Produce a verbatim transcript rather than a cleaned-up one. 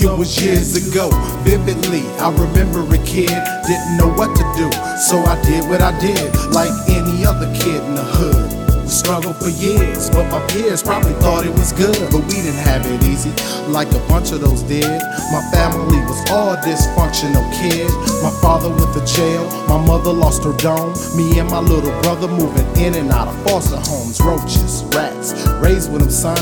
It was years ago, vividly, I remember a kid didn't know what to do, so I did what I did, like any other kid in the hood. Struggled for years, but my peers probably thought it was good. But we didn't have it easy, like a bunch of those did. My family was all dysfunctional kid. My father went to jail, my mother lost her dome. Me and my little brother moving in and out of foster homes. Roaches, rats, raised with them, son.